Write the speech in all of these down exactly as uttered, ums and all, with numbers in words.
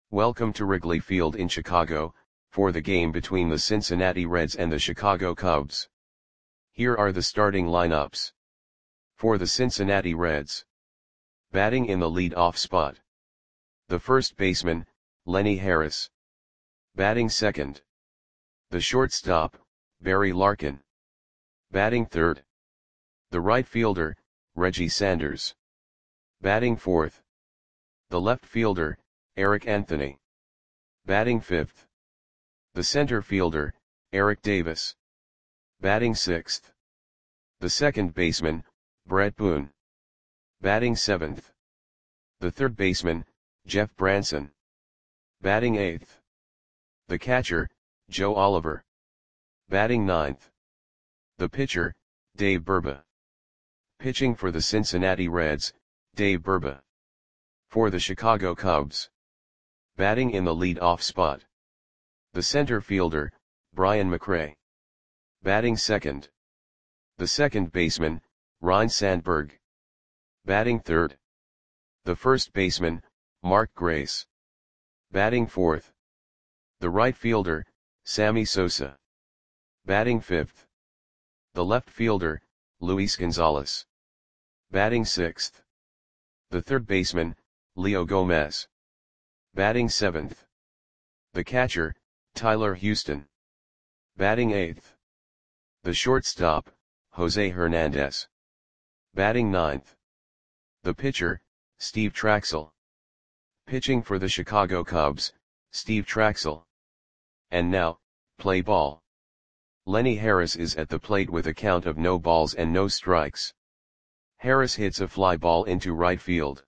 Welcome to Wrigley Field in Chicago, for the game between the Cincinnati Reds and the Chicago Cubs. Here are the starting lineups. For the Cincinnati Reds. Batting in the lead-off spot. The first baseman, Lenny Harris. Batting second. The shortstop, Barry Larkin. Batting third. The right fielder, Reggie Sanders. Batting fourth. The left fielder, Eric Anthony. Batting fifth. The center fielder, Eric Davis. Batting sixth. The second baseman, Bret Boone. Batting seventh. The third baseman, Jeff Branson. Batting eighth. The catcher, Joe Oliver. Batting ninth. The pitcher, Dave Burba. Pitching for the Cincinnati Reds, Dave Burba. For the Chicago Cubs. Batting in the lead-off spot. The center fielder, Brian McRae. Batting second. The second baseman, Ryne Sandberg. Batting third. The first baseman, Mark Grace. Batting fourth. The right fielder, Sammy Sosa. Batting fifth. The left fielder, Luis Gonzalez. Batting sixth. The third baseman, Leo Gomez. Batting seventh. The catcher, Tyler Houston. Batting eighth. The shortstop, Jose Hernandez. Batting ninth. The pitcher, Steve Trachsel. Pitching for the Chicago Cubs, Steve Trachsel. And now, play ball. Lenny Harris is at the plate with a count of no balls and no strikes. Harris hits a fly ball into right field.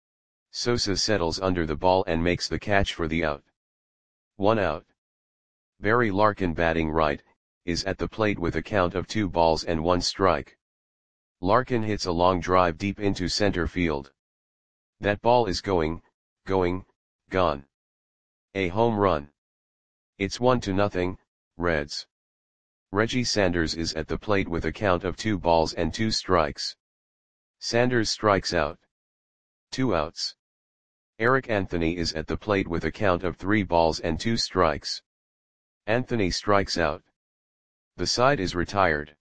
Sosa settles under the ball and makes the catch for the out. One out. Barry Larkin, batting right, is at the plate with a count of two balls and one strike. Larkin hits a long drive deep into center field. That ball is going, going, gone. A home run. It's one to nothing, Reds. Reggie Sanders is at the plate with a count of two balls and two strikes. Sanders strikes out. Two outs. Eric Anthony is at the plate with a count of three balls and two strikes. Anthony strikes out. The side is retired.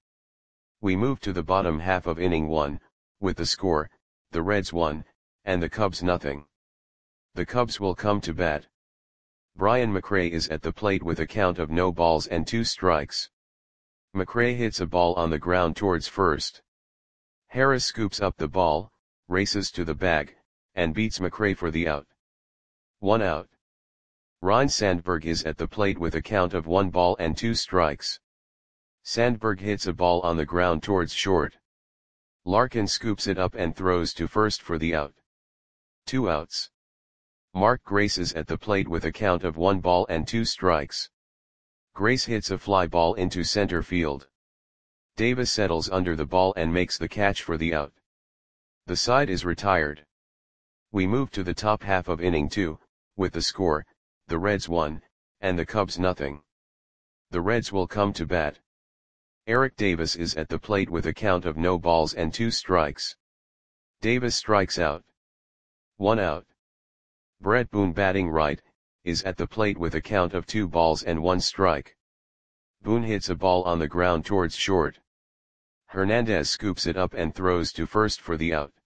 We move to the bottom half of inning one, with the score, the Reds one, and the Cubs nothing. The Cubs will come to bat. Brian McRae is at the plate with a count of no balls and two strikes. McRae hits a ball on the ground towards first. Harris scoops up the ball, races to the bag, and beats McRae for the out. One out. Ryne Sandberg is at the plate with a count of one ball and two strikes. Sandberg hits a ball on the ground towards short. Larkin scoops it up and throws to first for the out. Two outs. Mark Grace is at the plate with a count of one ball and two strikes. Grace hits a fly ball into center field. Davis settles under the ball and makes the catch for the out. The side is retired. We move to the top half of inning two, with the score, the Reds one, and the Cubs nothing. The Reds will come to bat. Eric Davis is at the plate with a count of no balls and two strikes. Davis strikes out. One out. Bret Boone, batting right, is at the plate with a count of two balls and one strike. Boone hits a ball on the ground towards short. Hernandez scoops it up and throws to first for the out.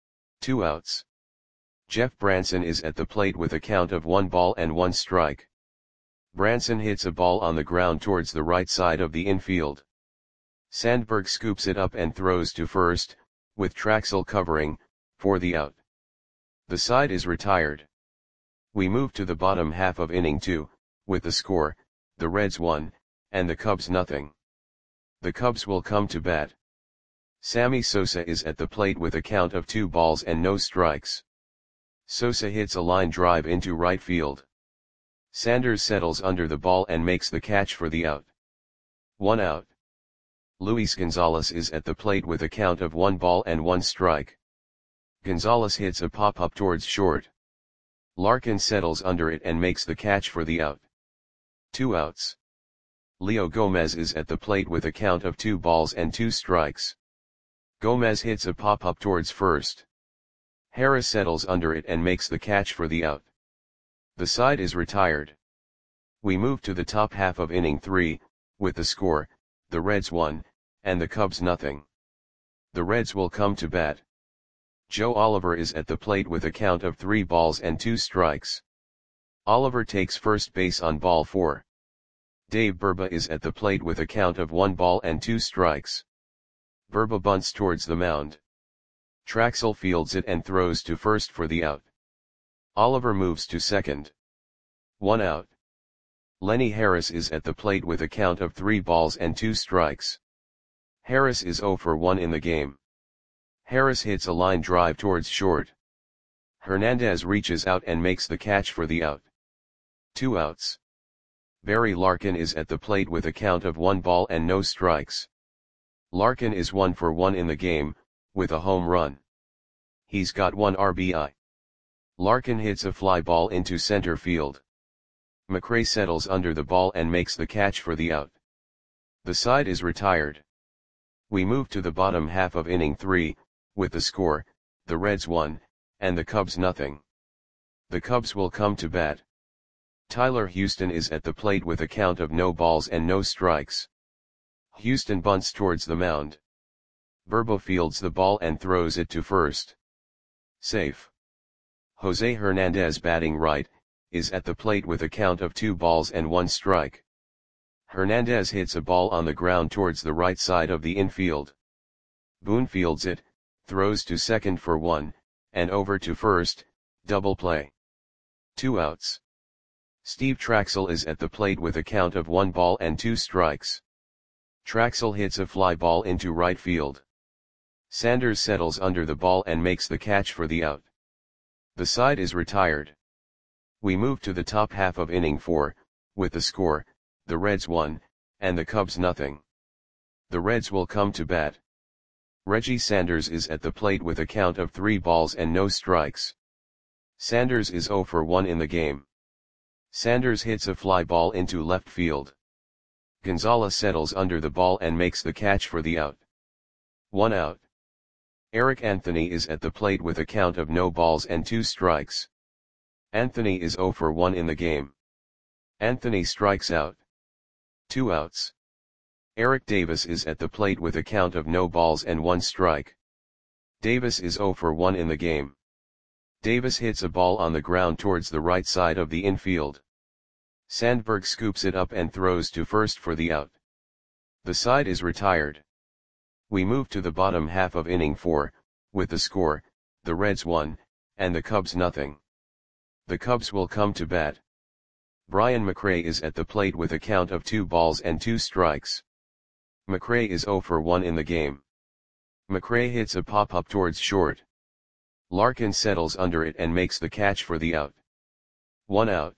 Two outs. Jeff Branson is at the plate with a count of one ball and one strike. Branson hits a ball on the ground towards the right side of the infield. Sandberg scoops it up and throws to first, with Trachsel covering, for the out. The side is retired. We move to the bottom half of inning two, with the score, the Reds one, and the Cubs nothing. The Cubs will come to bat. Sammy Sosa is at the plate with a count of two balls and no strikes. Sosa hits a line drive into right field. Sanders settles under the ball and makes the catch for the out. One out. Luis Gonzalez is at the plate with a count of one ball and one strike. Gonzalez hits a pop-up towards short. Larkin settles under it and makes the catch for the out. Two outs. Leo Gomez is at the plate with a count of two balls and two strikes. Gomez hits a pop-up towards first. Harris settles under it and makes the catch for the out. The side is retired. We move to the top half of inning three, with the score, the Reds one, and the Cubs nothing. The Reds will come to bat. Joe Oliver is at the plate with a count of three balls and two strikes. Oliver takes first base on ball four. Dave Burba is at the plate with a count of one ball and two strikes. Burba bunts towards the mound. Traxel fields it and throws to first for the out. Oliver moves to second. One out. Lenny Harris is at the plate with a count of three balls and two strikes. Harris is zero for one in the game. Harris hits a line drive towards short. Hernandez reaches out and makes the catch for the out. Two outs. Barry Larkin is at the plate with a count of one ball and no strikes. Larkin is one for one in the game, with a home run. He's got one R B I. Larkin hits a fly ball into center field. McRae settles under the ball and makes the catch for the out. The side is retired. We move to the bottom half of inning three, with the score, the Reds one, and the Cubs nothing. The Cubs will come to bat. Tyler Houston is at the plate with a count of no balls and no strikes. Houston bunts towards the mound. Burba fields the ball and throws it to first. Safe. Jose Hernandez, batting right, is at the plate with a count of two balls and one strike. Hernandez hits a ball on the ground towards the right side of the infield. Boone fields it, throws to second for one, and over to first, double play. Two outs. Steve Traxel is at the plate with a count of one ball and two strikes. Traxel hits a fly ball into right field. Sanders settles under the ball and makes the catch for the out. The side is retired. We move to the top half of inning four, with the score, the Reds one, and the Cubs nothing. The Reds will come to bat. Reggie Sanders is at the plate with a count of three balls and no strikes. Sanders is zero for one in the game. Sanders hits a fly ball into left field. Gonzalez settles under the ball and makes the catch for the out. One out. Eric Anthony is at the plate with a count of no balls and two strikes. Anthony is zero for one in the game. Anthony strikes out. Two outs. Eric Davis is at the plate with a count of no balls and one strike. Davis is zero for one in the game. Davis hits a ball on the ground towards the right side of the infield. Sandberg scoops it up and throws to first for the out. The side is retired. We move to the bottom half of inning four, with the score, the Reds one, and the Cubs nothing. The Cubs will come to bat. Brian McRae is at the plate with a count of two balls and two strikes. McRae is zero for one in the game. McRae hits a pop-up towards short. Larkin settles under it and makes the catch for the out. One out.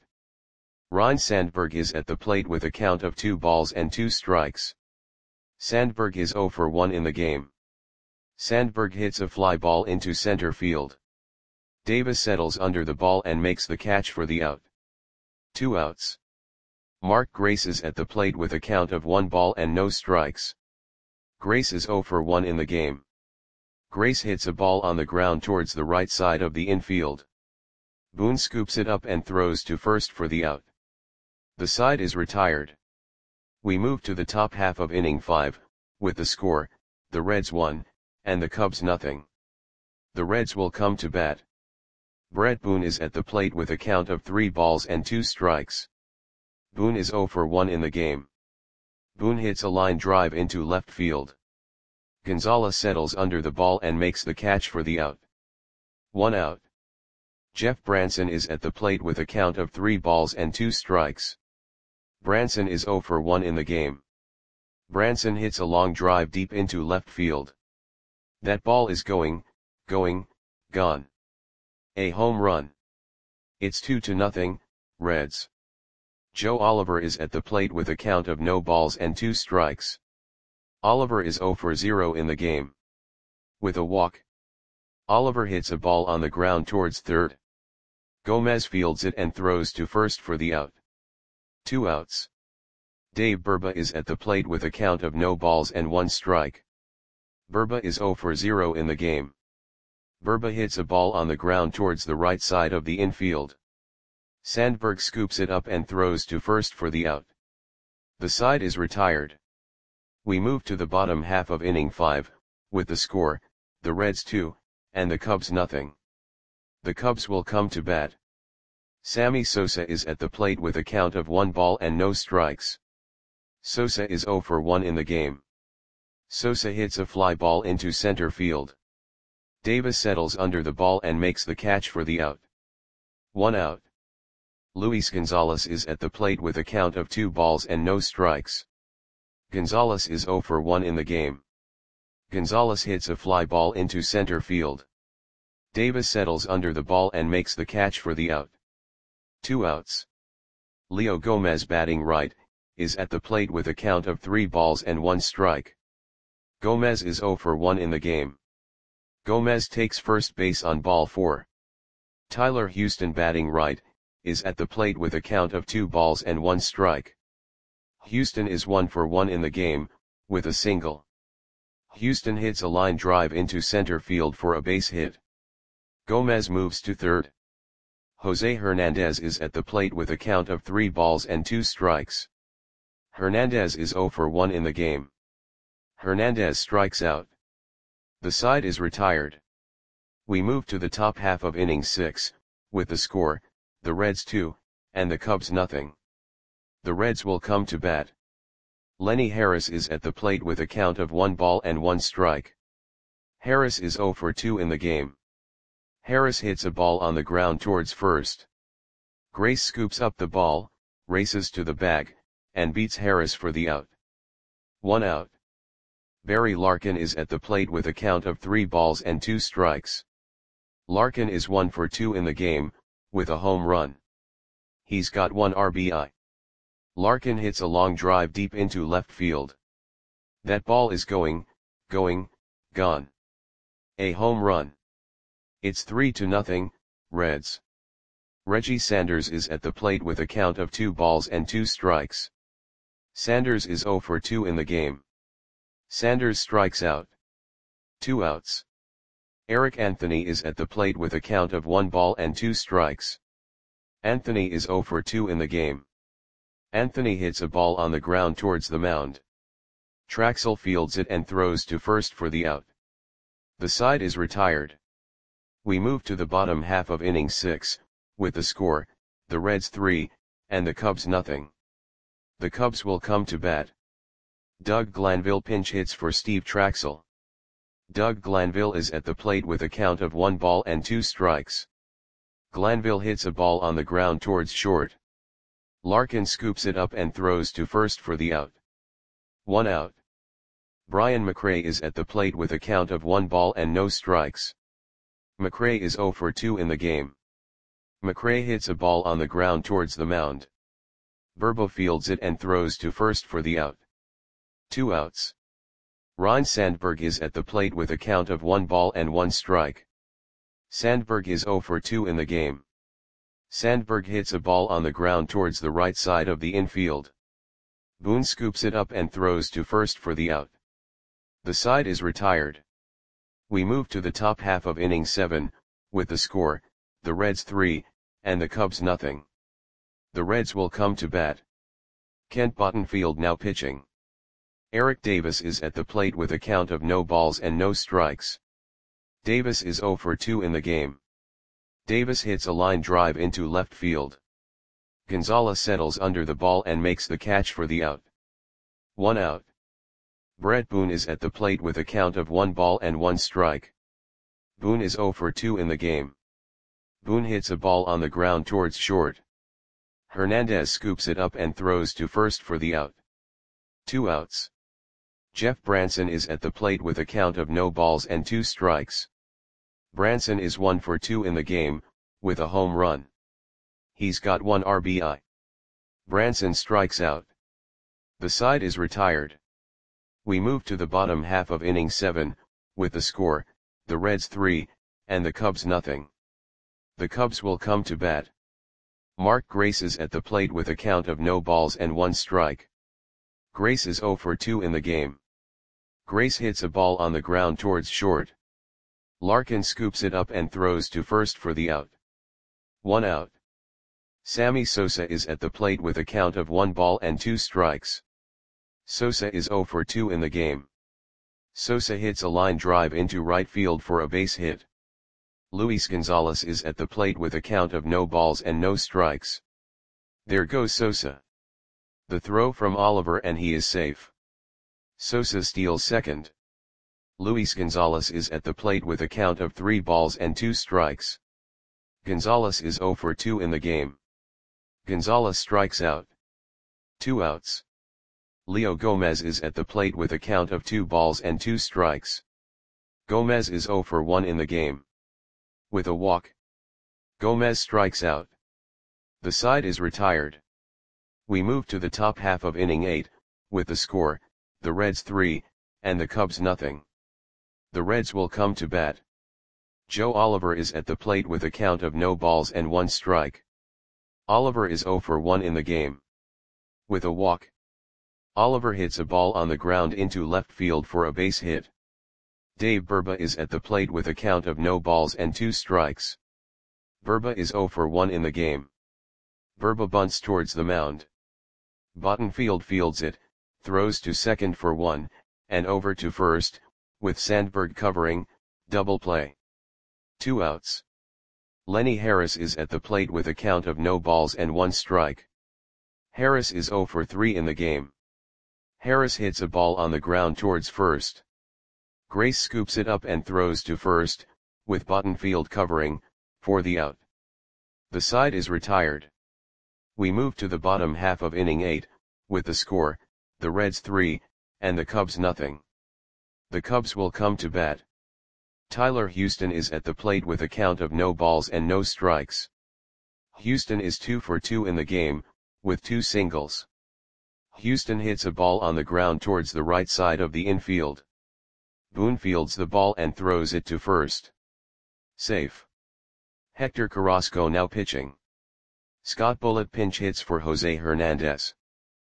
Ryne Sandberg is at the plate with a count of two balls and two strikes. Sandberg is zero for one in the game. Sandberg hits a fly ball into center field. Davis settles under the ball and makes the catch for the out. Two outs. Mark Grace is at the plate with a count of one ball and no strikes. Grace is zero for one in the game. Grace hits a ball on the ground towards the right side of the infield. Boone scoops it up and throws to first for the out. The side is retired. We move to the top half of inning five, with the score, the Reds one, and the Cubs nothing. The Reds will come to bat. Brett Boone is at the plate with a count of three balls and two strikes. Boone is zero for one in the game. Boone hits a line drive into left field. Gonzalez settles under the ball and makes the catch for the out. One out. Jeff Branson is at the plate with a count of three balls and two strikes. Branson is zero for one in the game. Branson hits a long drive deep into left field. That ball is going, going, gone. A home run. It's two to nothing, Reds. Joe Oliver is at the plate with a count of no balls and two strikes. Oliver is zero for zero in the game. With a walk. Oliver hits a ball on the ground towards third. Gomez fields it and throws to first for the out. Two outs. Dave Burba is at the plate with a count of no balls and one strike. Burba is zero for zero in the game. Burba hits a ball on the ground towards the right side of the infield. Sandberg scoops it up and throws to first for the out. The side is retired. We move to the bottom half of inning five, with the score, the Reds two, and the Cubs nothing. The Cubs will come to bat. Sammy Sosa is at the plate with a count of one ball and no strikes. Sosa is zero for one in the game. Sosa hits a fly ball into center field. Davis settles under the ball and makes the catch for the out. One out. Luis Gonzalez is at the plate with a count of two balls and no strikes. Gonzalez is zero for one in the game. Gonzalez hits a fly ball into center field. Davis settles under the ball and makes the catch for the out. Two outs. Leo Gomez, batting right, is at the plate with a count of three balls and one strike. Gomez is zero for one in the game. Gomez takes first base on ball four. Tyler Houston, batting right, is at the plate with a count of two balls and one strike. Houston is one for one in the game, with a single. Houston hits a line drive into center field for a base hit. Gomez moves to third. Jose Hernandez is at the plate with a count of three balls and two strikes. Hernandez is zero for one in the game. Hernandez strikes out. The side is retired. We move to the top half of inning six, with the score, the Reds two, and the Cubs nothing. The Reds will come to bat. Lenny Harris is at the plate with a count of one ball and one strike. Harris is zero for two in the game. Harris hits a ball on the ground towards first. Grace scoops up the ball, races to the bag, and beats Harris for the out. One out. Barry Larkin is at the plate with a count of three balls and two strikes. Larkin is one for two in the game, with a home run. He's got one R B I. Larkin hits a long drive deep into left field. That ball is going, going, gone. A home run. It's three to nothing, Reds. Reggie Sanders is at the plate with a count of two balls and two strikes. Sanders is zero for two in the game. Sanders strikes out. Two outs. Eric Anthony is at the plate with a count of one ball and two strikes. Anthony is zero for two in the game. Anthony hits a ball on the ground towards the mound. Traxel fields it and throws to first for the out. The side is retired. We move to the bottom half of inning six, with the score, the Reds three, and the Cubs nothing. The Cubs will come to bat. Doug Glanville pinch hits for Steve Traxel. Doug Glanville is at the plate with a count of one ball and two strikes. Glanville hits a ball on the ground towards short. Larkin scoops it up and throws to first for the out. One out. Brian McRae is at the plate with a count of one ball and no strikes. McRae is zero for two in the game. McRae hits a ball on the ground towards the mound. Burbo fields it and throws to first for the out. Two outs. Ryne Sandberg is at the plate with a count of one ball and one strike. Sandberg is zero for two in the game. Sandberg hits a ball on the ground towards the right side of the infield. Boone scoops it up and throws to first for the out. The side is retired. We move to the top half of inning seven, with the score, the Reds three, and the Cubs nothing. The Reds will come to bat. Kent Bottenfield now pitching. Eric Davis is at the plate with a count of no balls and no strikes. Davis is zero for two in the game. Davis hits a line drive into left field. Gonzalez settles under the ball and makes the catch for the out. One out. Brett Boone is at the plate with a count of one ball and one strike. Boone is zero for two in the game. Boone hits a ball on the ground towards short. Hernandez scoops it up and throws to first for the out. Two outs. Jeff Branson is at the plate with a count of no balls and two strikes. Branson is one for two in the game, with a home run. He's got one R B I. Branson strikes out. The side is retired. We move to the bottom half of inning seven, with the score, the Reds three, and the Cubs nothing. The Cubs will come to bat. Mark Grace is at the plate with a count of no balls and one strike. Grace is zero for two in the game. Grace hits a ball on the ground towards short. Larkin scoops it up and throws to first for the out. One out. Sammy Sosa is at the plate with a count of one ball and two strikes. Sosa is zero for two in the game. Sosa hits a line drive into right field for a base hit. Luis Gonzalez is at the plate with a count of no balls and no strikes. There goes Sosa. The throw from Oliver and he is safe. Sosa steals second. Luis Gonzalez is at the plate with a count of three balls and two strikes. Gonzalez is zero for two in the game. Gonzalez strikes out. Two outs. Leo Gomez is at the plate with a count of two balls and two strikes. Gomez is zero for one in the game. With a walk, Gomez strikes out. The side is retired. We move to the top half of inning eight, with the score, the Reds three, and the Cubs nothing. The Reds will come to bat. Joe Oliver is at the plate with a count of no balls and one strike. Oliver is zero for one in the game. With a walk, Oliver hits a ball on the ground into left field for a base hit. Dave Burba is at the plate with a count of no balls and two strikes. Burba is zero for one in the game. Burba bunts towards the mound. Bottenfield fields it, throws to second for one, and over to first, with Sandberg covering, double play. Two outs. Lenny Harris is at the plate with a count of no balls and one strike. Harris is zero for three in the game. Harris hits a ball on the ground towards first. Grace scoops it up and throws to first, with Bottenfield covering, for the out. The side is retired. We move to the bottom half of inning eight, with the score, the Reds three, and the Cubs nothing. The Cubs will come to bat. Tyler Houston is at the plate with a count of no balls and no strikes. Houston is two for two in the game, with two singles. Houston hits a ball on the ground towards the right side of the infield. Boone fields the ball and throws it to first. Safe. Hector Carrasco now pitching. Scott Bullitt pinch hits for Jose Hernandez.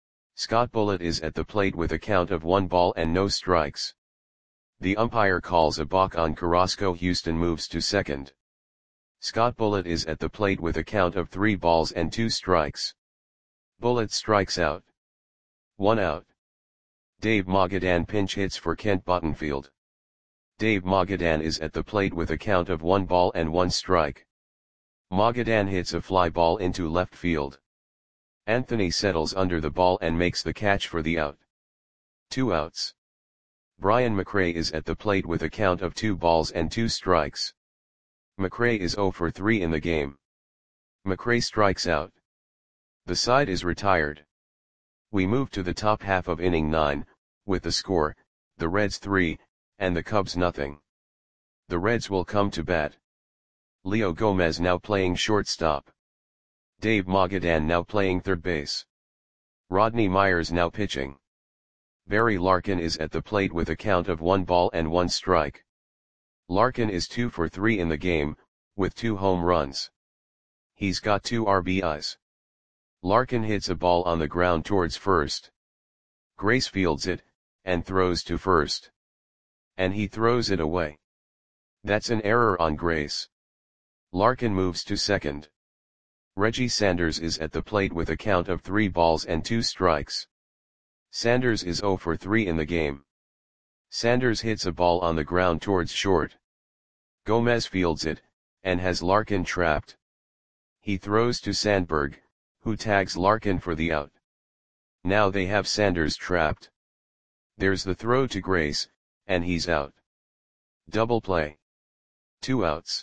Scott Bullitt is at the plate with a count of one ball and no strikes. The umpire calls a balk on Carrasco. Houston moves to second. Scott Bullitt is at the plate with a count of three balls and two strikes. Bullitt strikes out. One out. Dave Magadan pinch hits for Kent Bottenfield. Dave Magadan is at the plate with a count of one ball and one strike. Magadan hits a fly ball into left field. Anthony settles under the ball and makes the catch for the out. Two outs. Brian McRae is at the plate with a count of two balls and two strikes. McRae is zero for three in the game. McRae strikes out. The side is retired. We move to the top half of inning nine, with the score, the Reds three, and the Cubs nothing. The Reds will come to bat. Leo Gomez now playing shortstop. Dave Magadan now playing third base. Rodney Myers now pitching. Barry Larkin is at the plate with a count of one ball and one strike. Larkin is two for three in the game, with two home runs. He's got two R B Is. Larkin hits a ball on the ground towards first. Grace fields it, and throws to first. And he throws it away. That's an error on Grace. Larkin moves to second. Reggie Sanders is at the plate with a count of three balls and two strikes. Sanders is zero for three in the game. Sanders hits a ball on the ground towards short. Gomez fields it, and has Larkin trapped. He throws to Sandberg, who tags Larkin for the out. Now they have Sanders trapped. There's the throw to Grace, and he's out. Double play. Two outs.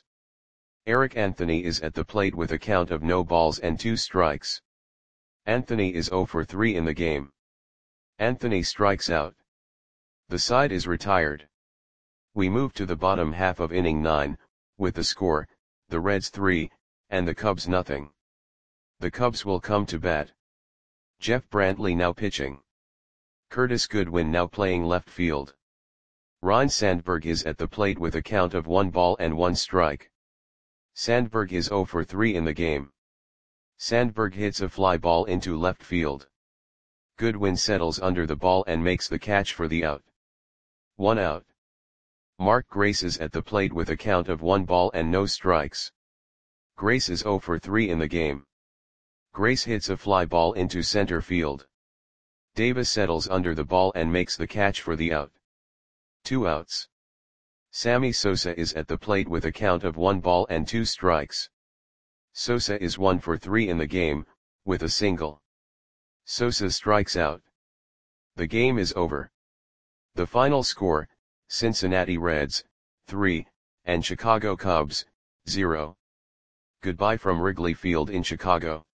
Eric Anthony is at the plate with a count of no balls and two strikes. Anthony is zero for three in the game. Anthony strikes out. The side is retired. We move to the bottom half of inning nine, with the score, the Reds three, and the Cubs nothing. The Cubs will come to bat. Jeff Brantley now pitching. Curtis Goodwin now playing left field. Ryne Sandberg is at the plate with a count of one ball and one strike. Sandberg is zero for three in the game. Sandberg hits a fly ball into left field. Goodwin settles under the ball and makes the catch for the out. One out. Mark Grace is at the plate with a count of one ball and no strikes. Grace is zero for three in the game. Grace hits a fly ball into center field. Davis settles under the ball and makes the catch for the out. Two outs. Sammy Sosa is at the plate with a count of one ball and two strikes. Sosa is one for three in the game, with a single. Sosa strikes out. The game is over. The final score, Cincinnati Reds, three, and Chicago Cubs, zero. Goodbye from Wrigley Field in Chicago.